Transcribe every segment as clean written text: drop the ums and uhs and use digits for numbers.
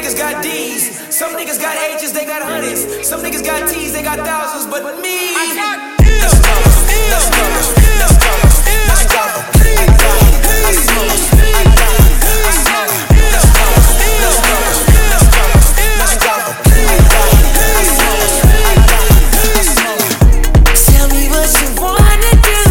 niggas got D's, some niggas got H's, they got hundreds. Some niggas got T's, they got thousands, but me, I got let's go, let's go, let's go, let's go. I smoke, I got it, I smoke. Let's go, let's go, let's go, let's go. I got it, I smoke, I got it, I smoke. Tell me what you wanna do.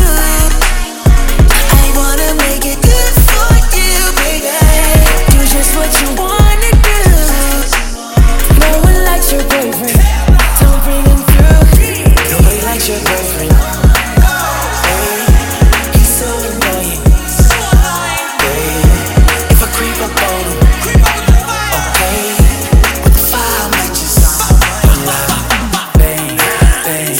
I wanna make it good for you, baby. Do just what you wanna do. No one likes your boyfriend. Don't bring him through. Nobody likes your boyfriend. Hey, he's so annoying. Hey, if I creep up on him, okay, with the 5 matches, bang, bang, bang,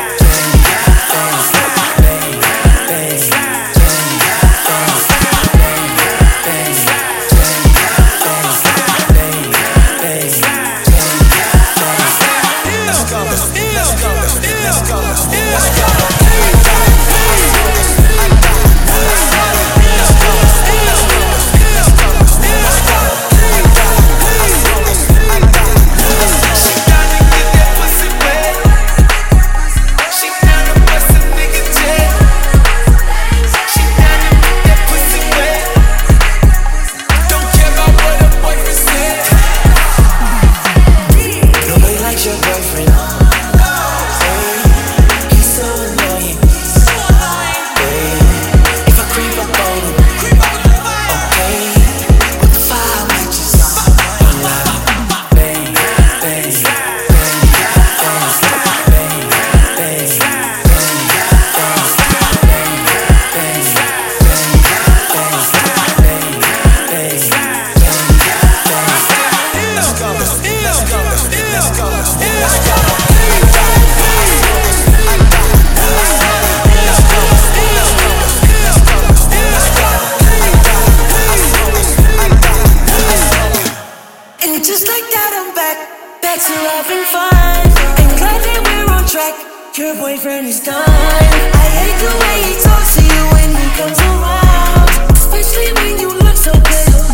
And just like that, I'm back to having fun. I'm glad that we're on track. Your boyfriend is done. I hate the way he talks to you when he comes around, especially when you look so good.